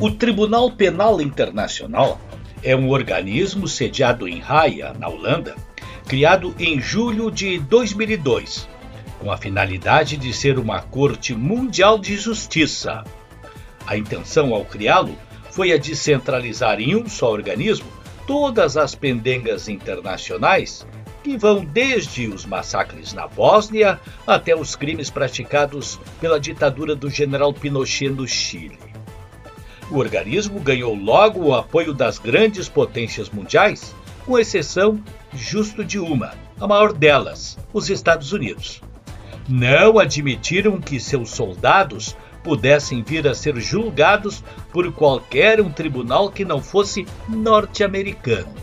O Tribunal Penal Internacional é um organismo sediado em Haia, na Holanda, criado em julho de 2002, com a finalidade de ser uma corte mundial de justiça. A intenção ao criá-lo foi a de centralizar em um só organismo todas as pendengas internacionais que vão desde os massacres na Bósnia até os crimes praticados pela ditadura do general Pinochet no Chile. O organismo ganhou logo o apoio das grandes potências mundiais, com exceção justo de uma, a maior delas, os Estados Unidos. Não admitiram que seus soldados pudessem vir a ser julgados por qualquer um tribunal que não fosse norte-americano.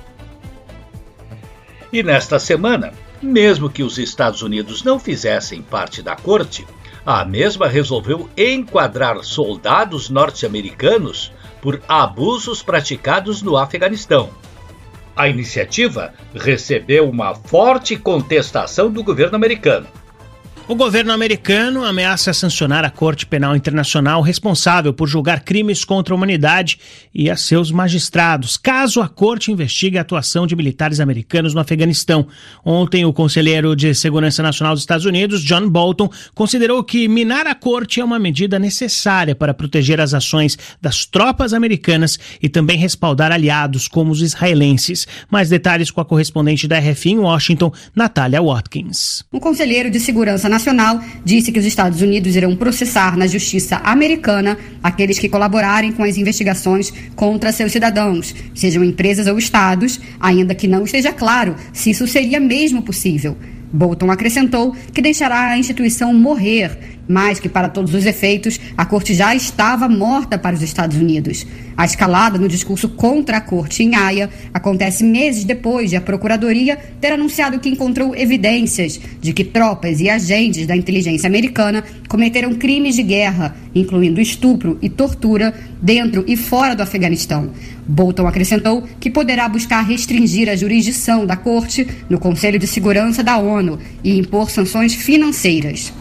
E nesta semana, mesmo que os Estados Unidos não fizessem parte da corte, a mesma resolveu enquadrar soldados norte-americanos por abusos praticados no Afeganistão. A iniciativa recebeu uma forte contestação do governo americano. O governo americano ameaça sancionar a Corte Penal Internacional responsável por julgar crimes contra a humanidade e a seus magistrados, caso a corte investigue a atuação de militares americanos no Afeganistão. Ontem, o conselheiro de Segurança Nacional dos Estados Unidos, John Bolton, considerou que minar a corte é uma medida necessária para proteger as ações das tropas americanas e também respaldar aliados como os israelenses. Mais detalhes com a correspondente da RFI em Washington, Natália Watkins. O conselheiro de Segurança Nacional disse que os Estados Unidos irão processar na justiça americana aqueles que colaborarem com as investigações contra seus cidadãos, sejam empresas ou estados, ainda que não esteja claro se isso seria mesmo possível. Bolton acrescentou que deixará a instituição morrer, mas que, para todos os efeitos, a corte já estava morta para os Estados Unidos. A escalada no discurso contra a corte em Haia acontece meses depois de a Procuradoria ter anunciado que encontrou evidências de que tropas e agentes da inteligência americana cometeram crimes de guerra, incluindo estupro e tortura, dentro e fora do Afeganistão. Bolton acrescentou que poderá buscar restringir a jurisdição da corte no Conselho de Segurança da ONU e impor sanções financeiras.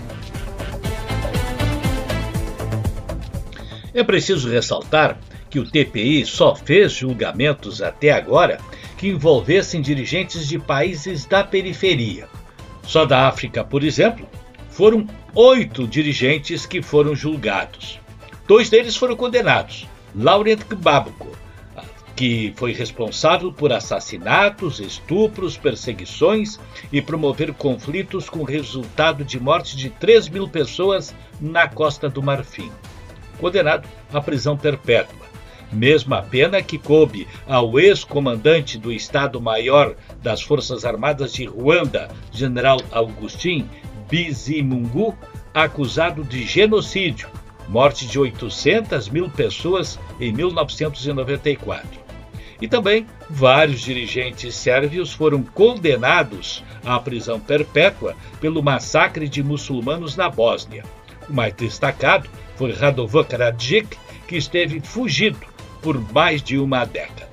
É preciso ressaltar que o TPI só fez julgamentos até agora que envolvessem dirigentes de países da periferia. Só da África, por exemplo, foram 8 dirigentes que foram julgados. 2 deles foram condenados. Laurent Gbagbo, que foi responsável por assassinatos, estupros, perseguições e promover conflitos com resultado de morte de 3.000 pessoas na Costa do Marfim. Condenado à prisão perpétua, mesma pena que coube ao ex-comandante do Estado-Maior das Forças Armadas de Ruanda, General Augustin Bizimungu, acusado de genocídio, morte de 800.000 pessoas em 1994. E também vários dirigentes sérvios foram condenados à prisão perpétua pelo massacre de muçulmanos na Bósnia. O mais destacado foi Radovan Karadzic, que esteve fugido por mais de uma década.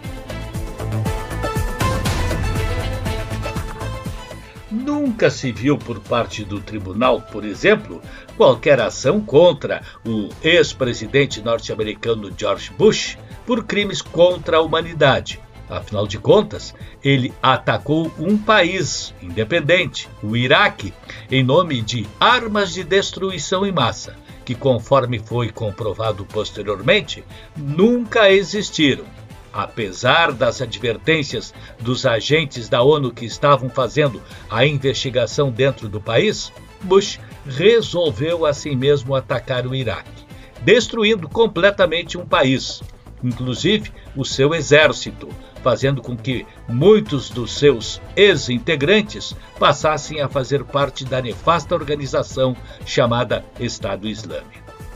Nunca se viu por parte do tribunal, por exemplo, qualquer ação contra o ex-presidente norte-americano George Bush por crimes contra a humanidade. Afinal de contas, ele atacou um país independente, o Iraque, em nome de armas de destruição em massa, que, conforme foi comprovado posteriormente, nunca existiram. Apesar das advertências dos agentes da ONU que estavam fazendo a investigação dentro do país, Bush resolveu assim mesmo atacar o Iraque, destruindo completamente um país, inclusive o seu exército, fazendo com que muitos dos seus ex-integrantes passassem a fazer parte da nefasta organização chamada Estado Islâmico.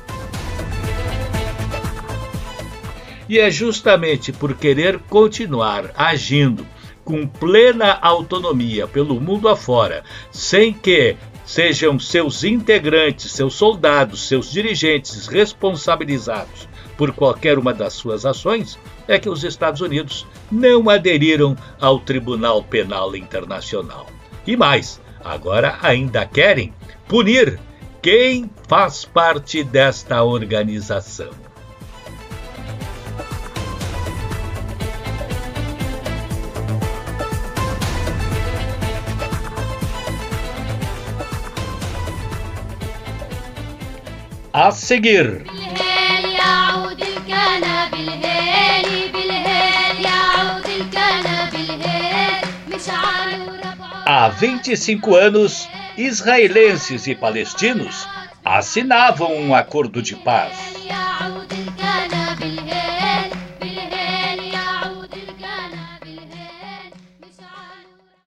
E é justamente por querer continuar agindo com plena autonomia pelo mundo afora, sem que sejam seus integrantes, seus soldados, seus dirigentes responsabilizados por qualquer uma das suas ações, é que os Estados Unidos não aderiram ao Tribunal Penal Internacional. E mais, agora ainda querem punir quem faz parte desta organização. A seguir. Há 25 anos, israelenses e palestinos assinavam um acordo de paz.